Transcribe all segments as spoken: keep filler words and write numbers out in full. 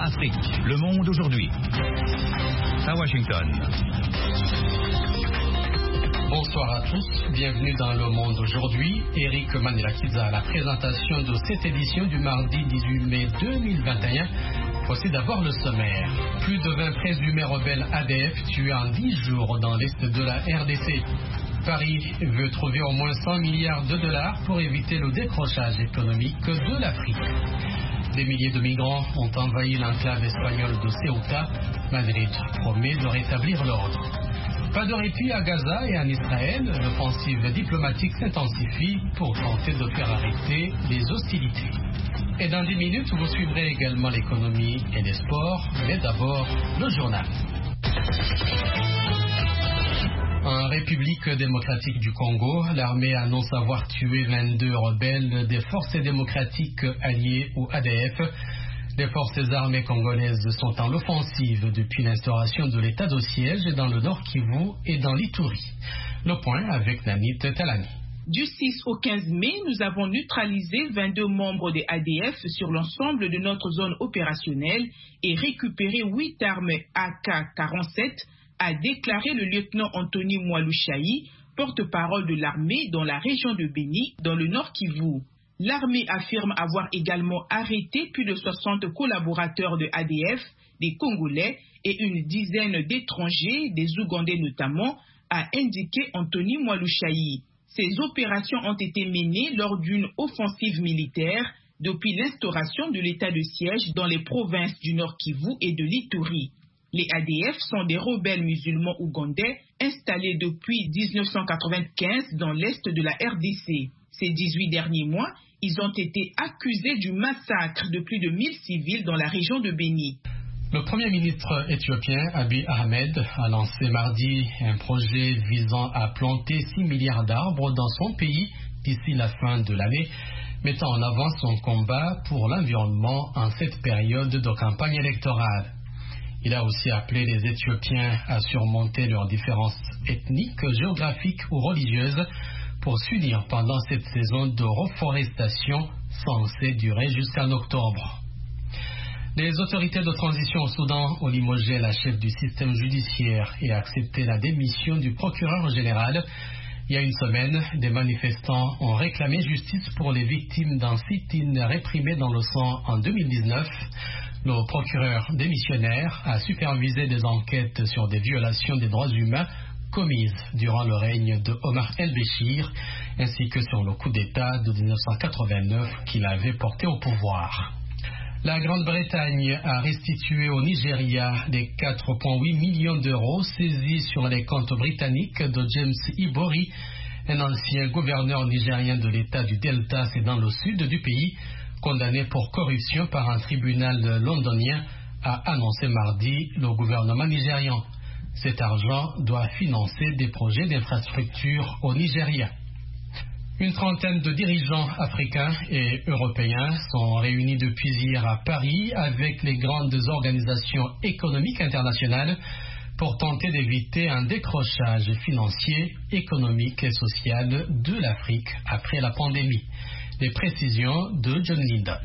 Afrique, le monde aujourd'hui. À Washington. Bonsoir à tous, bienvenue dans Le Monde aujourd'hui. Eric Manelakiza à la présentation de cette édition du mardi dix-huit mai deux mille vingt et un. Voici d'abord le sommaire. Plus de vingt présumés rebelles A D F tués en dix jours dans l'est de la R D C. Paris veut trouver au moins cent milliards de dollars pour éviter le décrochage économique de l'Afrique. Des milliers de migrants ont envahi l'enclave espagnole de Ceuta. Madrid promet de rétablir l'ordre. Pas de répit à Gaza et en Israël. L'offensive diplomatique s'intensifie pour tenter de faire arrêter les hostilités. Et dans dix minutes, vous suivrez également l'économie et les sports. Mais d'abord, le journal. En République démocratique du Congo, l'armée annonce avoir tué vingt-deux rebelles des forces démocratiques alliées au A D F. Les forces armées congolaises sont en offensive depuis l'instauration de l'état de siège dans le Nord Kivu et dans l'Ituri. Le point avec Nanit Talani. Du six au quinze mai, nous avons neutralisé vingt-deux membres des A D F sur l'ensemble de notre zone opérationnelle et récupéré huit armes A K quarante-sept, a déclaré le lieutenant Anthony Mwalushayi, porte-parole de l'armée dans la région de Béni, dans le Nord Kivu. L'armée affirme avoir également arrêté plus de soixante collaborateurs de A D F, des Congolais et une dizaine d'étrangers, des Ougandais notamment, a indiqué Anthony Mwalushayi. Ces opérations ont été menées lors d'une offensive militaire depuis l'instauration de l'état de siège dans les provinces du Nord Kivu et de l'Ituri. Les A D F sont des rebelles musulmans ougandais installés depuis mille neuf cent quatre-vingt-quinze dans l'est de la R D C. Ces dix-huit derniers mois, ils ont été accusés du massacre de plus de mille civils dans la région de Béni. Le Premier ministre éthiopien Abiy Ahmed a lancé mardi un projet visant à planter six milliards d'arbres dans son pays d'ici la fin de l'année, mettant en avant son combat pour l'environnement en cette période de campagne électorale. Il a aussi appelé les Éthiopiens à surmonter leurs différences ethniques, géographiques ou religieuses pour s'unir pendant cette saison de reforestation censée durer jusqu'en octobre. Les autorités de transition au Soudan ont limogé la chef du système judiciaire et accepté la démission du procureur général. Il y a une semaine, des manifestants ont réclamé justice pour les victimes d'un sit-in réprimé dans le sang en deux mille dix-neuf. Le procureur démissionnaire a supervisé des enquêtes sur des violations des droits humains commises durant le règne de Omar el-Béchir, ainsi que sur le coup d'État de mille neuf cent quatre-vingt-neuf qu'il avait porté au pouvoir. La Grande-Bretagne a restitué au Nigeria les quatre virgule huit millions d'euros saisis sur les comptes britanniques de James Ibori, un ancien gouverneur nigérien de l'État du Delta, c'est dans le sud du pays, condamné pour corruption par un tribunal londonien, a annoncé mardi le gouvernement nigérian. Cet argent doit financer des projets d'infrastructure au Nigeria. Une trentaine de dirigeants africains et européens sont réunis depuis hier à Paris avec les grandes organisations économiques internationales pour tenter d'éviter un décrochage financier, économique et social de l'Afrique après la pandémie. Les précisions de John Lindon.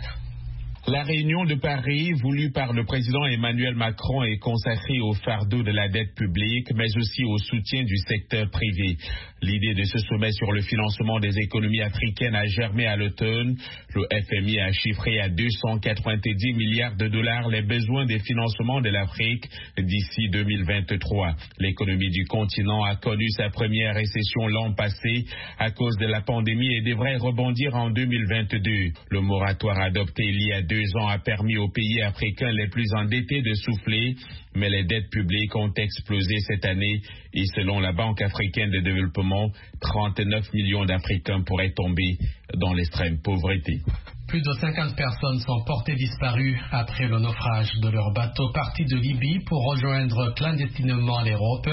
La réunion de Paris, voulue par le président Emmanuel Macron, est consacrée au fardeau de la dette publique, mais aussi au soutien du secteur privé. L'idée de ce sommet sur le financement des économies africaines a germé à l'automne. Le F M I a chiffré à deux cent quatre-vingt-dix milliards de dollars les besoins des financements de l'Afrique d'ici deux mille vingt-trois. L'économie du continent a connu sa première récession l'an passé à cause de la pandémie et devrait rebondir en deux mille vingt-deux. Le moratoire adopté il y a deux ans a permis aux pays africains les plus endettés de souffler, mais les dettes publiques ont explosé cette année et selon la Banque africaine de développement, trente-neuf millions d'Africains pourraient tomber dans l'extrême pauvreté. Plus de cinquante personnes sont portées disparues après le naufrage de leur bateau parti de Libye pour rejoindre clandestinement l'Europe,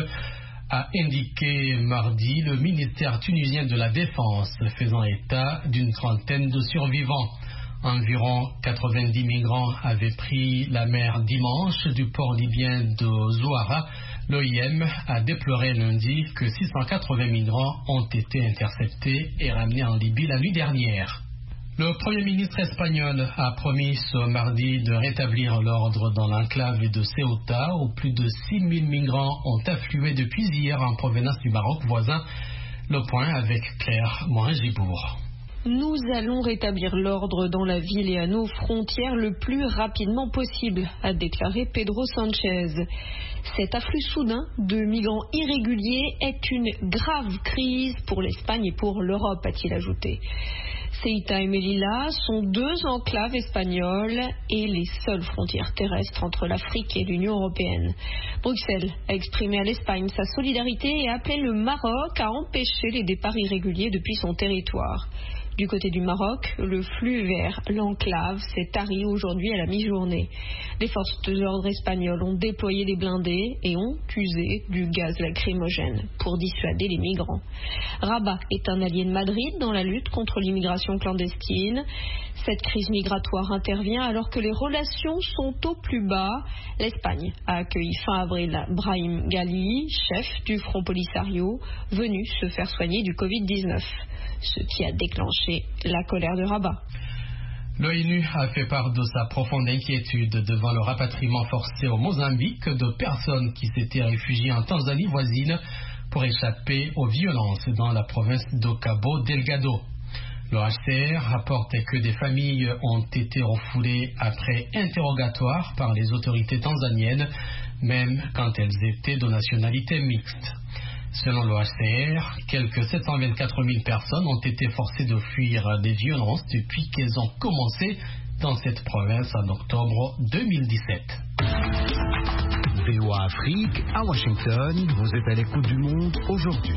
a indiqué mardi le ministère tunisien de la Défense, faisant état d'une trentaine de survivants. Environ quatre-vingt-dix migrants avaient pris la mer dimanche du port libyen de Zouara. L'O I M a déploré lundi que six cent quatre-vingts migrants ont été interceptés et ramenés en Libye la nuit dernière. Le Premier ministre espagnol a promis ce mardi de rétablir l'ordre dans l'enclave de Ceuta où plus de six mille migrants ont afflué depuis hier en provenance du Maroc voisin. Le point avec Claire Morin-Gibourg. Nous allons rétablir l'ordre dans la ville et à nos frontières le plus rapidement possible, a déclaré Pedro Sánchez. Cet afflux soudain de migrants irréguliers est une grave crise pour l'Espagne et pour l'Europe, a-t-il ajouté. Ceuta et Melilla sont deux enclaves espagnoles et les seules frontières terrestres entre l'Afrique et l'Union européenne. Bruxelles a exprimé à l'Espagne sa solidarité et a appelé le Maroc à empêcher les départs irréguliers depuis son territoire. Du côté du Maroc, le flux vers l'enclave s'est tari aujourd'hui à la mi-journée. Les forces de l'ordre espagnoles ont déployé des blindés et ont usé du gaz lacrymogène pour dissuader les migrants. Rabat est un allié de Madrid dans la lutte contre l'immigration clandestine. Cette crise migratoire intervient alors que les relations sont au plus bas. L'Espagne a accueilli fin avril Brahim Ghali, chef du Front Polisario, venu se faire soigner du covid dix-neuf. Ce qui a déclenché la colère de Rabat. L'ONU a fait part de sa profonde inquiétude devant le rapatriement forcé au Mozambique de personnes qui s'étaient réfugiées en Tanzanie voisine pour échapper aux violences dans la province de Cabo Delgado. Le H C R rapporte que des familles ont été refoulées après interrogatoire par les autorités tanzaniennes, même quand elles étaient de nationalité mixte. Selon le H C R, quelques sept cent vingt-quatre mille personnes ont été forcées de fuir des violences depuis qu'elles ont commencé dans cette province en octobre deux mille dix-sept. V O A Afrique, à Washington, vous êtes à l'écoute du monde aujourd'hui.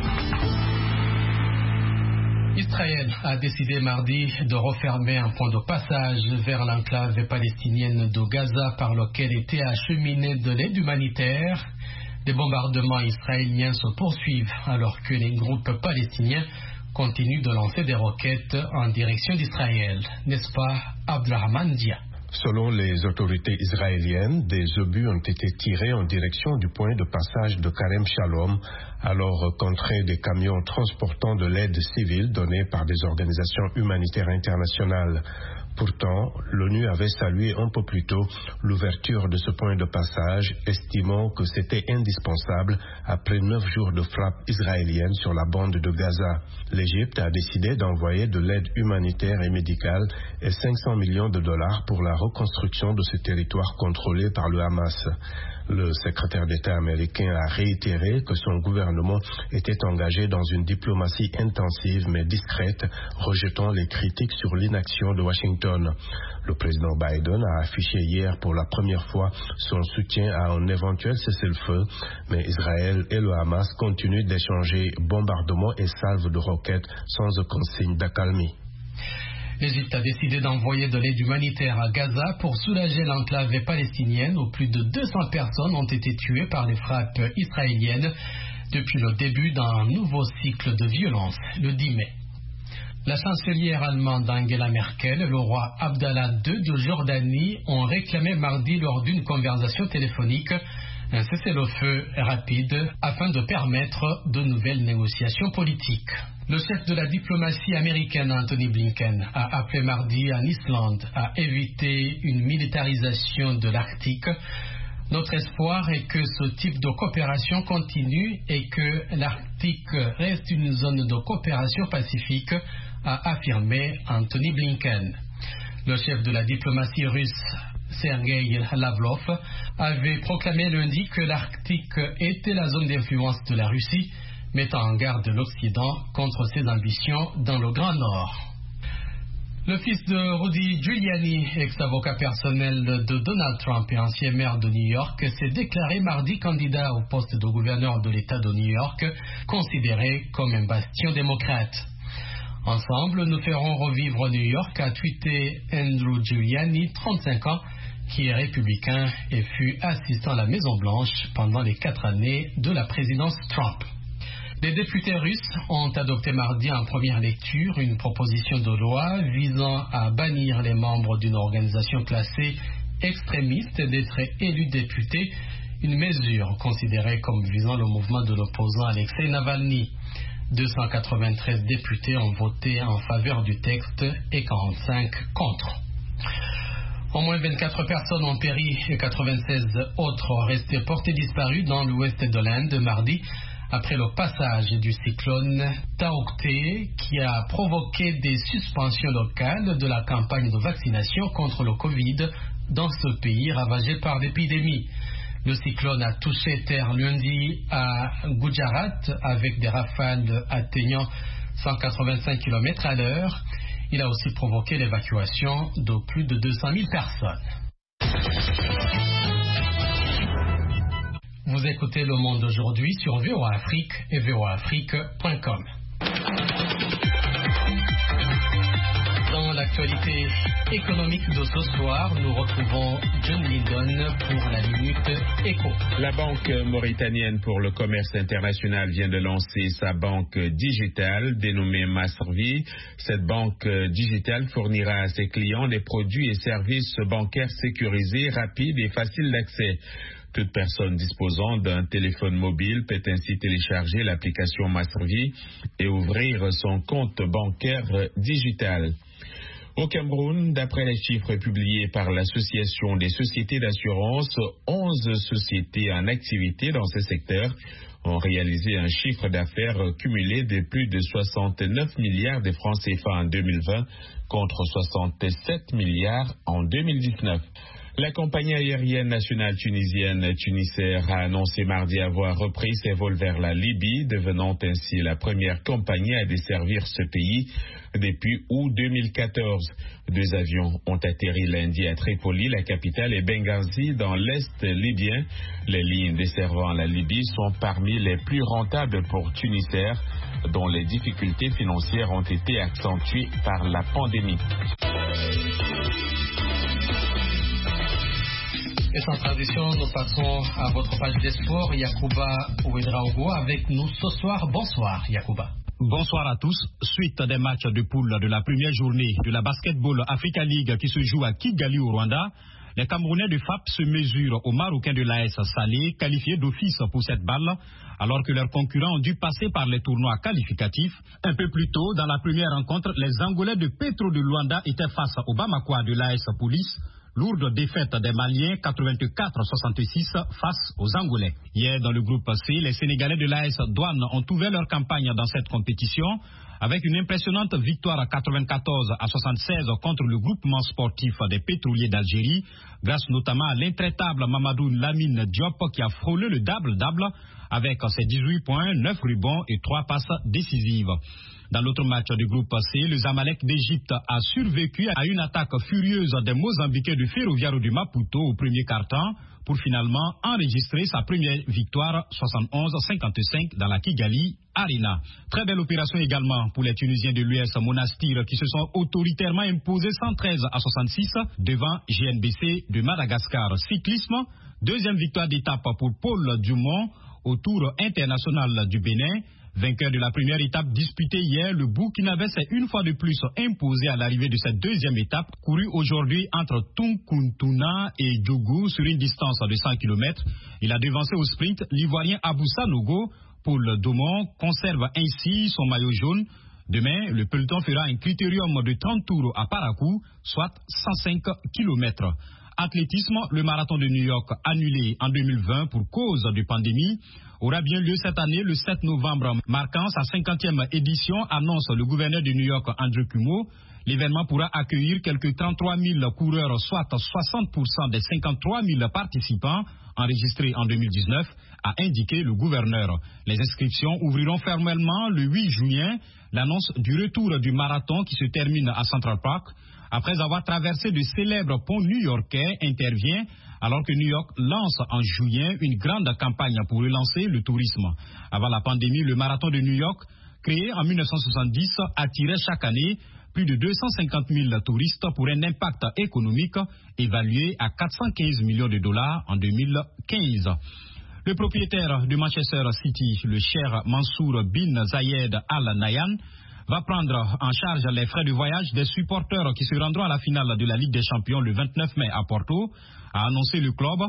Israël a décidé mardi de refermer un point de passage vers l'enclave palestinienne de Gaza par lequel était acheminée de l'aide humanitaire. Les bombardements israéliens se poursuivent alors que les groupes palestiniens continuent de lancer des roquettes en direction d'Israël. N'est-ce pas, Abdelrahman Dia? Selon les autorités israéliennes, des obus ont été tirés en direction du point de passage de Karem Shalom, alors qu'entraient des camions transportant de l'aide civile donnée par des organisations humanitaires internationales. Pourtant, l'ONU avait salué un peu plus tôt l'ouverture de ce point de passage, estimant que c'était indispensable après neuf jours de frappes israéliennes sur la bande de Gaza. L'Égypte a décidé d'envoyer de l'aide humanitaire et médicale et cinq cents millions de dollars pour la reconstruction de ce territoire contrôlé par le Hamas. Le secrétaire d'État américain a réitéré que son gouvernement était engagé dans une diplomatie intensive mais discrète, rejetant les critiques sur l'inaction de Washington. Le président Biden a affiché hier pour la première fois son soutien à un éventuel cessez-le-feu, mais Israël et le Hamas continuent d'échanger bombardements et salves de roquettes sans aucun signe d'accalmie. L'Égypte a décidé d'envoyer de l'aide humanitaire à Gaza pour soulager l'enclave palestinienne où plus de deux cents personnes ont été tuées par les frappes israéliennes depuis le début d'un nouveau cycle de violence le dix mai. La chancelière allemande Angela Merkel et le roi Abdallah deux de Jordanie ont réclamé mardi lors d'une conversation téléphonique un cessez-le-feu rapide afin de permettre de nouvelles négociations politiques. Le chef de la diplomatie américaine, Anthony Blinken, a appelé mardi en Islande à éviter une militarisation de l'Arctique. Notre espoir est que ce type de coopération continue et que l'Arctique reste une zone de coopération pacifique, a affirmé Anthony Blinken. Le chef de la diplomatie russe, Sergei Lavrov, avait proclamé lundi que l'Arctique était la zone d'influence de la Russie, mettant en garde l'Occident contre ses ambitions dans le Grand Nord. Le fils de Rudy Giuliani, ex-avocat personnel de Donald Trump et ancien maire de New York, s'est déclaré mardi candidat au poste de gouverneur de l'État de New York, considéré comme un bastion démocrate. Ensemble, nous ferons revivre New York, a tweeté Andrew Giuliani, trente-cinq ans, qui est républicain et fut assistant à la Maison-Blanche pendant les quatre années de la présidence Trump. Les députés russes ont adopté mardi en première lecture une proposition de loi visant à bannir les membres d'une organisation classée extrémiste d'être élus députés, une mesure considérée comme visant le mouvement de l'opposant Alexei Navalny. deux cent quatre-vingt-treize députés ont voté en faveur du texte et quarante-cinq contre. Au moins vingt-quatre personnes ont péri et quatre-vingt-seize autres ont resté portées disparues dans l'ouest de l'Inde mardi après le passage du cyclone Tauktae qui a provoqué des suspensions locales de la campagne de vaccination contre le Covid dans ce pays ravagé par l'épidémie. Le cyclone a touché terre lundi à Gujarat avec des rafales atteignant cent quatre-vingt-cinq kilomètres à l'heure. Il a aussi provoqué l'évacuation de plus de deux cent mille personnes. Vous écoutez Le Monde aujourd'hui sur V O A Afrique et V O A Afrique point com. Dans l'actualité économique de ce soir, nous retrouvons John Lydon pour la Minute Éco. La Banque mauritanienne pour le commerce international vient de lancer sa banque digitale dénommée Masrvi. Cette banque digitale fournira à ses clients des produits et services bancaires sécurisés, rapides et faciles d'accès. Toute personne disposant d'un téléphone mobile peut ainsi télécharger l'application Masrvi et ouvrir son compte bancaire digital. Au Cameroun, d'après les chiffres publiés par l'Association des sociétés d'assurance, onze sociétés en activité dans ce secteur ont réalisé un chiffre d'affaires cumulé de plus de soixante-neuf milliards de francs C F A en deux mille vingt contre soixante-sept milliards en deux mille dix-neuf. La compagnie aérienne nationale tunisienne Tunisair a annoncé mardi avoir repris ses vols vers la Libye, devenant ainsi la première compagnie à desservir ce pays depuis août deux mille quatorze. Deux avions ont atterri lundi à Tripoli, la capitale, et Benghazi dans l'est libyen. Les lignes desservant la Libye sont parmi les plus rentables pour Tunisair, dont les difficultés financières ont été accentuées par la pandémie. Et sans transition, nous passons à votre page des sports. Yacouba Ouedraogo avec nous ce soir. Bonsoir Yacouba. Bonsoir à tous. Suite des matchs de poule de la première journée de la Basketball Africa League qui se joue à Kigali au Rwanda, les Camerounais de F A P se mesurent aux Marocains de l'A S Salé, qualifiés d'office pour cette balle, alors que leurs concurrents ont dû passer par les tournois qualificatifs. Un peu plus tôt, dans la première rencontre, les Angolais de Petro de Luanda étaient face aux Bamakois de l'A S Police. Lourde défaite des Maliens, quatre-vingt-quatre à soixante-six face aux Angolais. Hier, dans le groupe C, les Sénégalais de l'A S Douane ont ouvert leur campagne dans cette compétition avec une impressionnante victoire à quatre-vingt-quatorze à soixante-seize contre le groupement sportif des pétroliers d'Algérie, grâce notamment à l'intraitable Mamadou Lamine Diop qui a frôlé le double-double avec ses dix-huit points, neuf rebonds et trois passes décisives. Dans l'autre match du groupe C, le Zamalek d'Égypte a survécu à une attaque furieuse des Mozambiquais du Ferroviario du Maputo au premier quart-temps pour finalement enregistrer sa première victoire soixante-onze à cinquante-cinq dans la Kigali Arena. Très belle opération également pour les Tunisiens de l'U S Monastir qui se sont autoritairement imposés cent treize à soixante-six devant G N B C de Madagascar. Cyclisme, deuxième victoire d'étape pour Paul Dumont au Tour international du Bénin. Vainqueur de la première étape disputée hier, le Burkinabé s'est une fois de plus imposé à l'arrivée de cette deuxième étape, courue aujourd'hui entre Tunkuntuna et Djougou sur une distance de cent kilomètres. Il a devancé au sprint l'Ivoirien Abou Sanogo. Paul Dumont conserve ainsi son maillot jaune. Demain, le peloton fera un critérium de trente tours à Parakou, soit cent cinq kilomètres. Athlétisme, le marathon de New York annulé en deux mille vingt pour cause de pandémie aura bien lieu cette année le sept novembre, marquant sa cinquantième édition, annonce le gouverneur de New York Andrew Cuomo. L'événement pourra accueillir quelques trente-trois mille coureurs, soit soixante pour cent des cinquante-trois mille participants enregistrés en deux mille dix-neuf, a indiqué le gouverneur. Les inscriptions ouvriront formellement le huit juin. L'annonce du retour du marathon qui se termine à Central Park, après avoir traversé de célèbres ponts new-yorkais, intervient alors que New York lance en juillet une grande campagne pour relancer le tourisme. Avant la pandémie, le marathon de New York, créé en mille neuf cent soixante-dix, attirait chaque année plus de deux cent cinquante mille touristes pour un impact économique évalué à quatre cent quinze millions de dollars en deux mille quinze. Le propriétaire de Manchester City, le cher Mansour bin Zayed Al Nahyan, va prendre en charge les frais de voyage des supporters qui se rendront à la finale de la Ligue des Champions le vingt-neuf mai à Porto, a annoncé le club.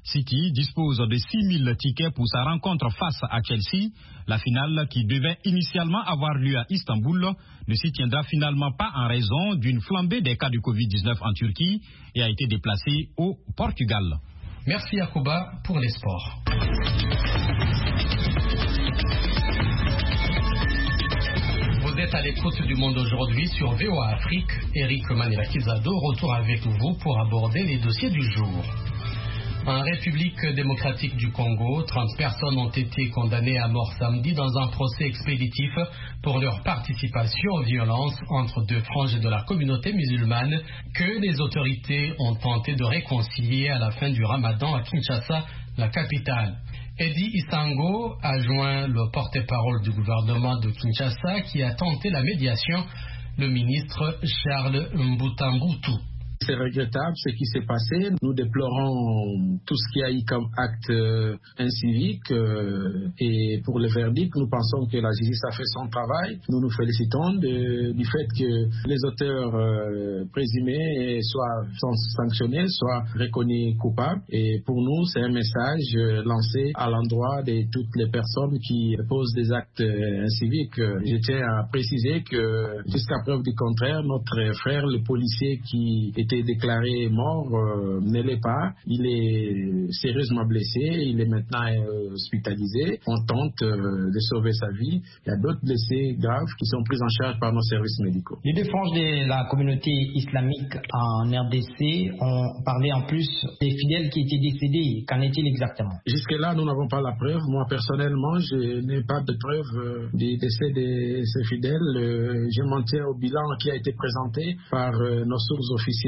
City dispose de six mille tickets pour sa rencontre face à Chelsea. La finale, qui devait initialement avoir lieu à Istanbul, ne s'y tiendra finalement pas en raison d'une flambée des cas de covid dix-neuf en Turquie et a été déplacée au Portugal. Merci Yacouba pour les sports. Vous êtes à l'écoute du Monde aujourd'hui sur V O A Afrique. Eric Manilakizado, retour avec vous pour aborder les dossiers du jour. En République démocratique du Congo, trente personnes ont été condamnées à mort samedi dans un procès expéditif pour leur participation aux violences entre deux franges de la communauté musulmane que les autorités ont tenté de réconcilier à la fin du Ramadan à Kinshasa, la capitale. Eddie Isango a joint le porte-parole du gouvernement de Kinshasa qui a tenté la médiation, le ministre Charles Mbutambutu. C'est regrettable ce qui s'est passé. Nous déplorons tout ce qui a eu comme acte euh, incivique euh, et pour le verdict, nous pensons que la justice a fait son travail. Nous nous félicitons de, du fait que les auteurs euh, présumés soient, soient sanctionnés, soient reconnus coupables. Et pour nous, c'est un message euh, lancé à l'endroit de toutes les personnes qui posent des actes euh, inciviques. Je tiens à préciser que jusqu'à preuve du contraire, notre frère, le policier qui était déclaré mort euh, ne l'est pas. Il est sérieusement blessé. Il est maintenant euh, hospitalisé. On tente euh, de sauver sa vie. Il y a d'autres blessés graves qui sont pris en charge par nos services médicaux. Les deux franges de la communauté islamique en R D C ont parlé en plus des fidèles qui étaient décédés. Qu'en est-il exactement? Jusque-là, nous n'avons pas la preuve. Moi, personnellement, je n'ai pas de preuve euh, du décès de ces fidèles. Euh, je m'en tiens au bilan qui a été présenté par euh, nos sources officielles.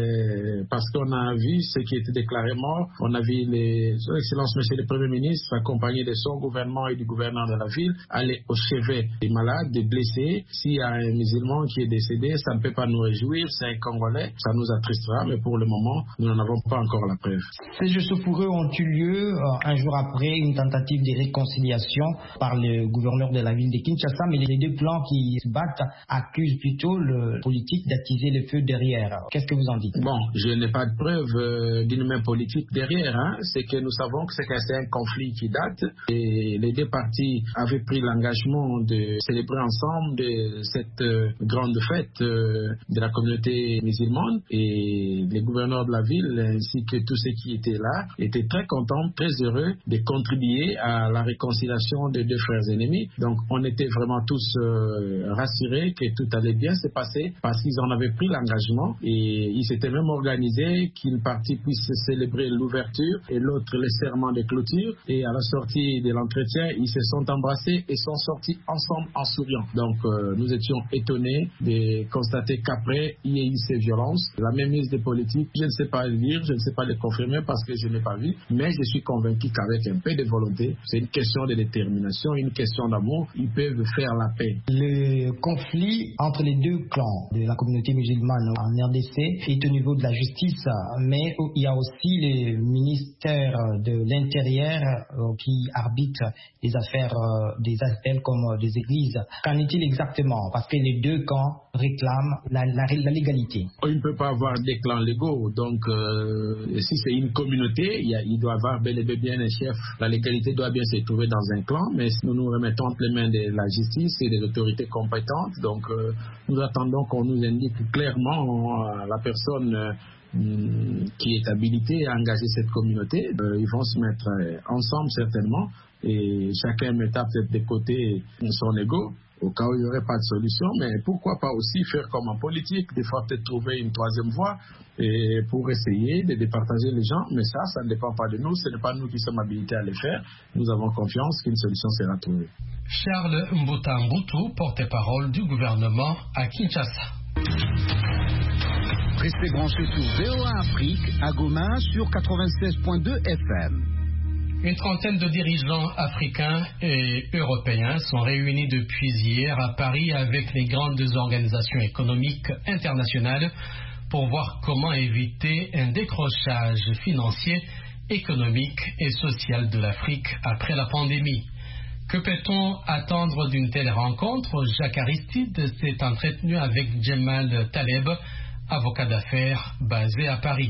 Parce qu'on a vu ce qui était déclaré mort. On a vu les, son Excellence Monsieur le Premier ministre, accompagné de son gouvernement et du gouverneur de la ville, aller au chevet des malades, des blessés. S'il y a un musulman qui est décédé, ça ne peut pas nous réjouir. C'est un Congolais, ça nous attristera, mais pour le moment, nous n'en avons pas encore la preuve. Ces jeux sulfureux ont eu lieu euh, un jour après une tentative de réconciliation par le gouverneur de la ville de Kinshasa, mais les deux clans qui se battent accusent plutôt le politique d'attiser le feu derrière. Qu'est-ce que vous en dites? Bon, je n'ai pas de preuve euh, d'une main politique derrière. Hein. C'est que nous savons que c'est, que c'est un conflit qui date et les deux parties avaient pris l'engagement de célébrer ensemble de cette euh, grande fête euh, de la communauté musulmane et les gouverneurs de la ville ainsi que tous ceux qui étaient là étaient très contents, très heureux de contribuer à la réconciliation des deux frères ennemis. Donc on était vraiment tous euh, rassurés que tout allait bien se passer parce qu'ils en avaient pris l'engagement et ils s'étaient même organisé qu'une partie puisse célébrer l'ouverture et l'autre le serment de clôture. Et à la sortie de l'entretien, ils se sont embrassés et sont sortis ensemble en souriant. Donc euh, nous étions étonnés de constater qu'après, il y a eu ces violences. La même mise des politiques, je ne sais pas le dire, je ne sais pas le confirmer parce que je n'ai pas vu, mais je suis convaincu qu'avec un peu de volonté, c'est une question de détermination, une question d'amour, ils peuvent faire la paix. Le conflit entre les deux clans de la communauté musulmane en R D C est au niveau de la justice, mais il y a aussi le ministère de l'Intérieur qui arbitre les affaires des appels comme des églises. Qu'en est-il exactement? Parce que les deux camps réclament la, la, la légalité. Il ne peut pas avoir des clans légaux, donc euh, si c'est une communauté, il, y a, il doit avoir bel et bien un chef. La légalité doit bien se trouver dans un clan, mais nous nous remettons entre les mains de la justice et des autorités compétentes, donc euh, nous attendons qu'on nous indique clairement euh, la personne euh, qui est habilitée à engager cette communauté. Euh, ils vont se mettre euh, ensemble certainement et chacun mettra peut-être de côté son ego au cas où il n'y aurait pas de solution, mais pourquoi pas aussi faire comme en politique, des fois peut-être trouver une troisième voie et pour essayer de départager les gens, mais ça, ça ne dépend pas de nous, ce n'est pas nous qui sommes habilités à le faire, nous avons confiance qu'une solution sera trouvée. Charles Mbutambutu, porte-parole du gouvernement à Kinshasa. Restez branchés sur V O A Afrique à Goma sur quatre-vingt-seize point deux F M. Une trentaine de dirigeants africains et européens sont réunis depuis hier à Paris avec les grandes organisations économiques internationales pour voir comment éviter un décrochage financier, économique et social de l'Afrique après la pandémie. Que peut-on attendre d'une telle rencontre? Jacques Aristide s'est entretenu avec Djemal Taleb, avocat d'affaires basé à Paris.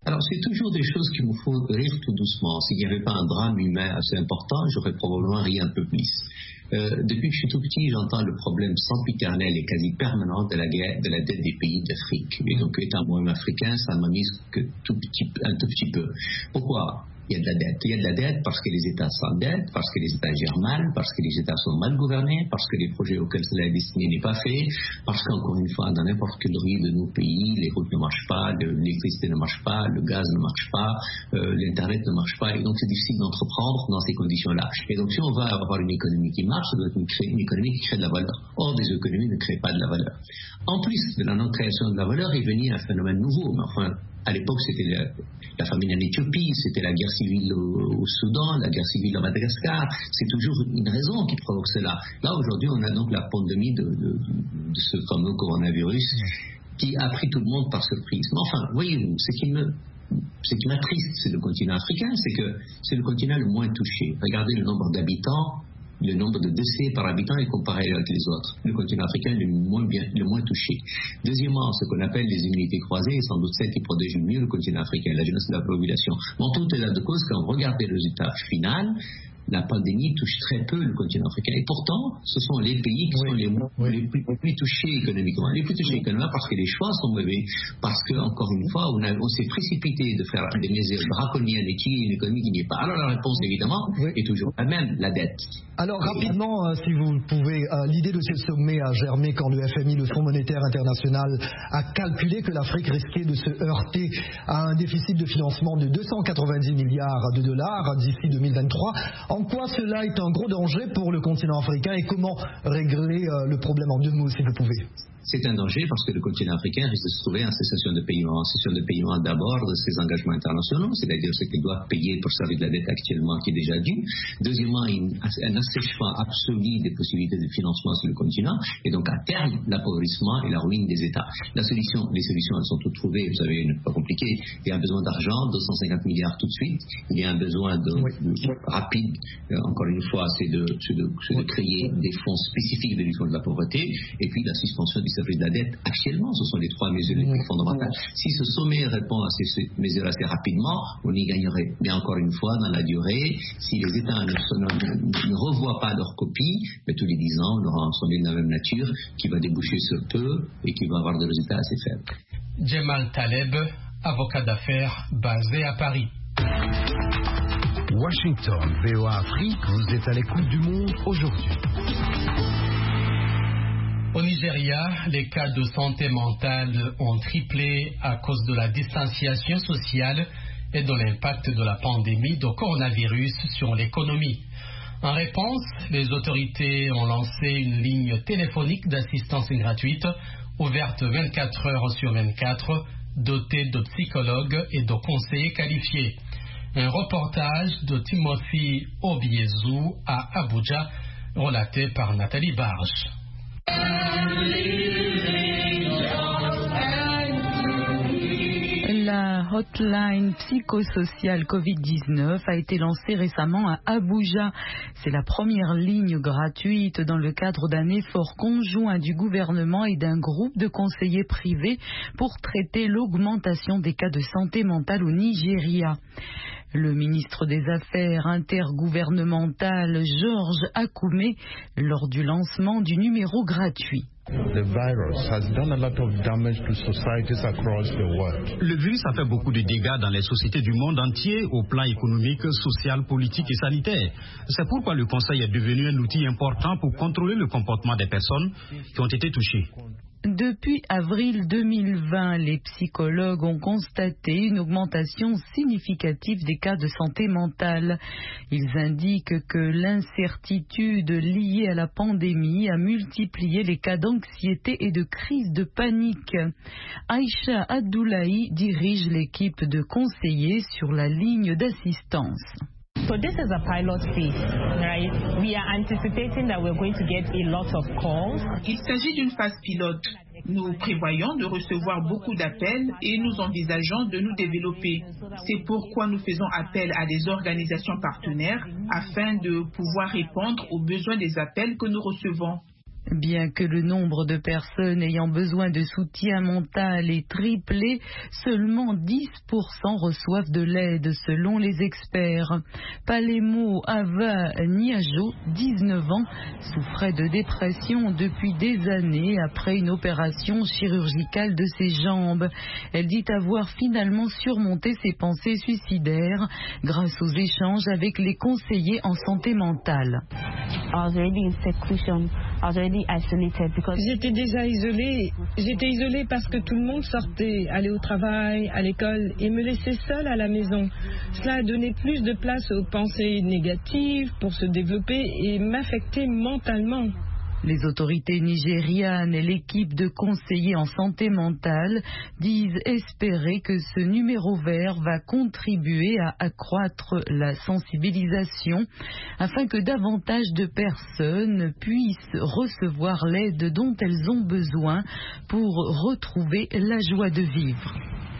Alors, c'est toujours des choses qu'il me faut rire tout doucement. S'il n'y avait pas un drame humain assez important, j'aurais probablement ri un peu plus. Euh, depuis que je suis tout petit, j'entends le problème sempiternel et quasi permanent de la, guerre, de la dette des pays d'Afrique. Et donc, étant moi-même africain, ça m'amuse que tout petit, un tout petit peu. Pourquoi ? Il y a de la dette. Il y a de la dette parce que les États s'endettent, parce que les États gèrent mal, parce que les États sont mal gouvernés, parce que les projets auxquels cela est destiné n'est pas fait, parce qu'encore une fois, dans n'importe quelle rue de nos pays, les routes ne marchent pas, l'électricité ne marche pas, le gaz ne marche pas, euh, l'Internet ne marche pas, et donc c'est difficile d'entreprendre dans ces conditions-là. Et donc si on va avoir une économie qui marche, ça doit être une, une économie qui crée de la valeur. Or, des économies ne créent pas de la valeur. En plus de la non-création de la valeur, est venu un phénomène nouveau, mais enfin, à l'époque, c'était la, la famine en Éthiopie, c'était la guerre civile au, au Soudan, la guerre civile à Madagascar. C'est toujours une raison qui provoque cela. Là, aujourd'hui, on a donc la pandémie de, de, de ce fameux coronavirus qui a pris tout le monde par surprise. Mais enfin, voyez-vous, ce qui me... Ce qui m'attriste, c'est le continent africain, c'est que c'est le continent le moins touché. Regardez le nombre d'habitants, le nombre de décès par habitant est comparé avec les autres. Le continent africain est le moins, bien, le moins touché. Deuxièmement, ce qu'on appelle les immunités croisées est sans doute celle qui protège le mieux le continent africain, la jeunesse de la population. En tout état de cause, quand on regarde les résultats finaux, la pandémie touche très peu le continent africain. Et pourtant, ce sont les pays qui oui, sont les, oui. les, plus, les plus touchés économiquement. Les plus touchés économiquement parce que les choix sont mauvais, parce que, encore une fois, on, a, on s'est précipité de faire des mesures draconiennes et qui est une économie qui n'y est pas. Alors la réponse, évidemment, oui. est toujours la même, la dette. Alors rapidement, euh, si vous pouvez, euh, l'idée de ce sommet a germé quand le F M I, le Fonds monétaire international, a calculé que l'Afrique risquait de se heurter à un déficit de financement de deux cent quatre-vingt-dix milliards de dollars d'ici deux mille vingt-trois. En quoi cela est un gros danger pour le continent africain et comment régler euh, le problème en deux mots, si vous pouvez? C'est un danger parce que le continent africain risque de se trouver en cessation de paiement. En cessation de paiement d'abord de ses engagements internationaux, c'est-à-dire ce qu'il doit payer pour servir de la dette actuellement qui est déjà due. Deuxièmement, une, un assèchement absolu des possibilités de financement sur le continent et donc à terme, l'appauvrissement et la ruine des États. La solution, les solutions, elles sont toutes trouvées. Vous savez, pas compliqué. Il y a un besoin d'argent, deux cent cinquante milliards tout de suite. Il y a un besoin de, oui. de rapide, euh, encore une fois, c'est de, c'est de, c'est de créer des fonds spécifiques de lutte contre la pauvreté et puis la suspension du service de la dette actuellement. Ce sont les trois mesures les plus fondamentales. Si ce sommet répond à ces mesures assez rapidement, on y gagnerait. Mais encore une fois, dans la durée, si les États ne, ne, ne revoient pas leur copie, mais tous les dix ans, on aura un sommet de la même nature qui va déboucher sur peu et qui va avoir des résultats assez faibles. Djemal Taleb, avocat d'affaires basé à Paris. Washington, V O A Afrique, vous êtes à l'écoute du monde aujourd'hui. Au Nigeria, les cas de santé mentale ont triplé à cause de la distanciation sociale et de l'impact de la pandémie de coronavirus sur l'économie. En réponse, les autorités ont lancé une ligne téléphonique d'assistance gratuite, ouverte vingt-quatre heures sur vingt-quatre, dotée de psychologues et de conseillers qualifiés. Un reportage de Timothy Obiezu à Abuja, relaté par Nathalie Barge. La hotline psychosociale covid dix-neuf a été lancée récemment à Abuja. C'est la première ligne gratuite dans le cadre d'un effort conjoint du gouvernement et d'un groupe de conseillers privés pour traiter l'augmentation des cas de santé mentale au Nigeria. Le ministre des Affaires intergouvernementales, Georges Akume, lors du lancement du numéro gratuit. The virus has done a lot of damage to societies across the world. Le virus a fait beaucoup de dégâts dans les sociétés du monde entier au plan économique, social, politique et sanitaire. C'est pourquoi le Conseil est devenu un outil important pour contrôler le comportement des personnes qui ont été touchées. Depuis avril deux mille vingt, les psychologues ont constaté une augmentation significative des cas de santé mentale. Ils indiquent que l'incertitude liée à la pandémie a multiplié les cas d'anxiété et de crise de panique. Aïcha Abdoulaye dirige l'équipe de conseillers sur la ligne d'assistance. So this is a pilot phase, right? We are anticipating that we're going to get a lot of calls. Il s'agit d'une phase pilote. Nous prévoyons de recevoir beaucoup d'appels et nous envisageons de nous développer. C'est pourquoi nous faisons appel à des organisations partenaires afin de pouvoir répondre aux besoins des appels que nous recevons. Bien que le nombre de personnes ayant besoin de soutien mental ait triplé, seulement dix pour cent reçoivent de l'aide selon les experts. Palemo Ava Niajo, dix-neuf ans, souffrait de dépression depuis des années après une opération chirurgicale de ses jambes. Elle dit avoir finalement surmonté ses pensées suicidaires grâce aux échanges avec les conseillers en santé mentale. J'étais déjà isolée. J'étais isolée parce que tout le monde sortait, allait au travail, à l'école et me laissait seule à la maison. Cela a donné plus de place aux pensées négatives pour se développer et m'affecter mentalement. Les autorités nigérianes et l'équipe de conseillers en santé mentale disent espérer que ce numéro vert va contribuer à accroître la sensibilisation afin que davantage de personnes puissent recevoir l'aide dont elles ont besoin pour retrouver la joie de vivre.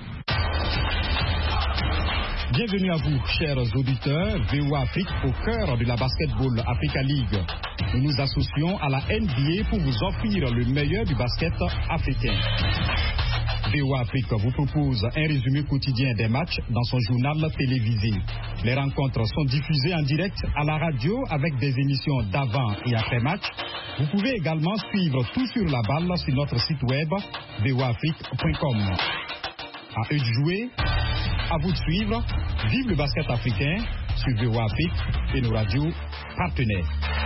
Bienvenue à vous, chers auditeurs. V O A Afrique au cœur de la Basketball Africa League. Nous nous associons à la N B A pour vous offrir le meilleur du basket africain. V O A Afrique vous propose un résumé quotidien des matchs dans son journal télévisé. Les rencontres sont diffusées en direct à la radio avec des émissions d'avant et après match. Vous pouvez également suivre tout sur la balle sur notre site web v o afrique point com. À eux de jouer, à vous de suivre. Vive le basket africain sur V O A Afrique et nos radios partenaires.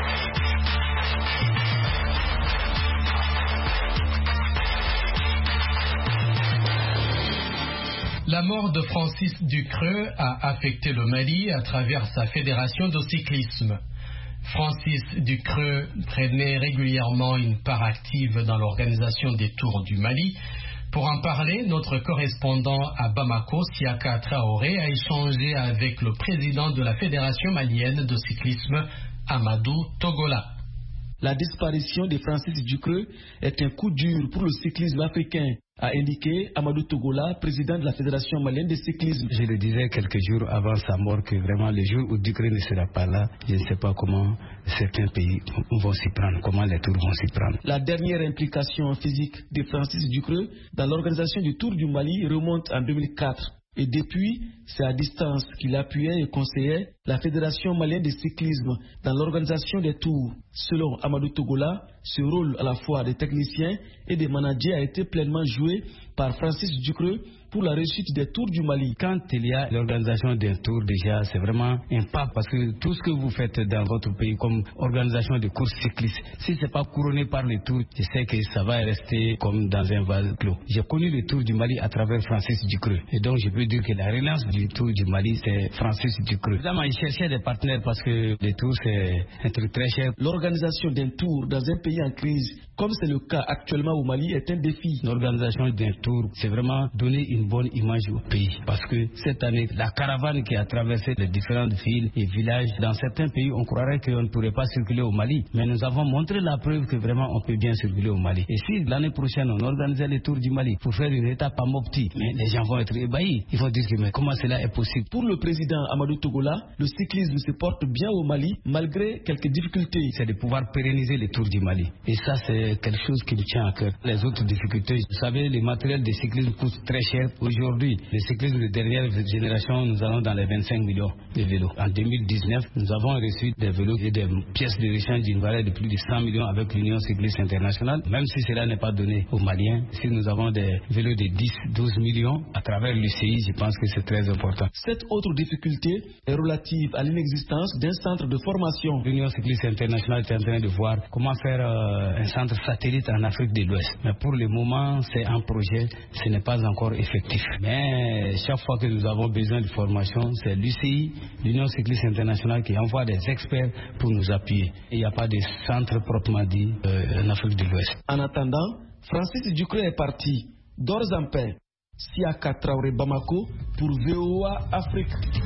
La mort de Francis Ducreux a affecté le Mali à travers sa fédération de cyclisme. Francis Ducreux prenait régulièrement une part active dans l'organisation des Tours du Mali. Pour en parler, notre correspondant à Bamako, Siaka Traoré, a échangé avec le président de la Fédération malienne de cyclisme, Amadou Togola. La disparition de Francis Ducreux est un coup dur pour le cyclisme africain, a indiqué Amadou Togola, président de la Fédération malienne de cyclisme. Je le disais quelques jours avant sa mort que vraiment le jour où Ducreux ne sera pas là, je ne sais pas comment certains pays vont s'y prendre, comment les tours vont s'y prendre. La dernière implication physique de Francis Ducreux dans l'organisation du Tour du Mali remonte en deux mille quatre. Et depuis, c'est à distance qu'il appuyait et conseillait la Fédération malienne de cyclisme dans l'organisation des tours. Selon Amadou Togola, ce rôle à la fois des techniciens et des managers a été pleinement joué par Francis Ducreux pour la réussite des Tours du Mali. Quand il y a l'organisation d'un tour, déjà, c'est vraiment un pas parce que tout ce que vous faites dans votre pays comme organisation de courses cyclistes, si ce n'est pas couronné par les tours, je sais que ça va rester comme dans un vase clos. J'ai connu le Tour du Mali à travers Francis Ducreux. Et donc, je peux dire que la relance du Tour du Mali, c'est Francis Ducreux. Évidemment, il cherchait des partenaires parce que les tours, c'est un truc très cher. L'organisation d'un tour dans un pays en crise, comme c'est le cas actuellement au Mali, est un défi. L'organisation d'un tour, c'est vraiment donner une bonne image au pays. Parce que cette année, la caravane qui a traversé les différentes villes et villages, dans certains pays, on croirait qu'on ne pourrait pas circuler au Mali. Mais nous avons montré la preuve que vraiment on peut bien circuler au Mali. Et si l'année prochaine, on organisait le Tour du Mali pour faire une étape à Mopti, mais les gens vont être ébahis. Ils vont dire que mais comment cela est possible? Pour le président Amadou Togola, le cyclisme se porte bien au Mali, malgré quelques difficultés. C'est de pouvoir pérenniser le Tour du Mali. Et ça, c'est quelque chose qui me tient à cœur. Les autres difficultés, vous savez, les matériels de cyclisme coûtent très cher. Aujourd'hui, les cyclistes de dernière génération, nous allons dans les vingt-cinq millions de vélos. En deux mille dix-neuf, nous avons reçu des vélos et des pièces de rechange d'une valeur de plus de cent millions avec l'Union cycliste internationale. Même si cela n'est pas donné aux Maliens, si nous avons des vélos de dix à douze millions à travers l'U C I, je pense que c'est très important. Cette autre difficulté est relative à l'inexistence d'un centre de formation. L'Union cycliste internationale est en train de voir comment faire euh, un centre satellite en Afrique de l'Ouest. Mais pour le moment, c'est un projet, ce n'est pas encore effectif. Mais chaque fois que nous avons besoin de formation, c'est l'U C I, l'Union cycliste internationale, qui envoie des experts pour nous appuyer. Il n'y a pas de centre proprement dit euh, en Afrique de l'Ouest. En attendant, Francis Ducreux est parti. D'ores en paix. Siaka Traoré Bamako pour V O A Afrique.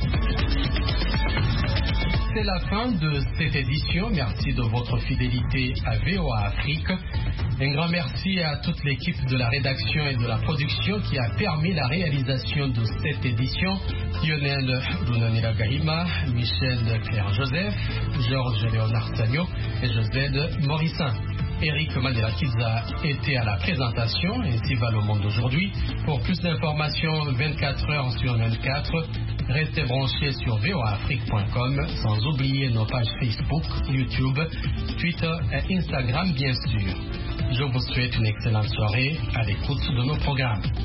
C'est la fin de cette édition. Merci de votre fidélité à V O A Afrique. Un grand merci à toute l'équipe de la rédaction et de la production qui a permis la réalisation de cette édition. Lionel Runanira Gahima, Michel Claire Joseph, Georges Léonard Sagno et José Morissin. Eric Mandela-Kidza était à la présentation, ainsi va le monde d'aujourd'hui. Pour plus d'informations vingt-quatre heures sur vingt-quatre, restez branchés sur v o a afrique point com, sans oublier nos pages Facebook, YouTube, Twitter et Instagram bien sûr. Je vous souhaite une excellente soirée à l'écoute de nos programmes.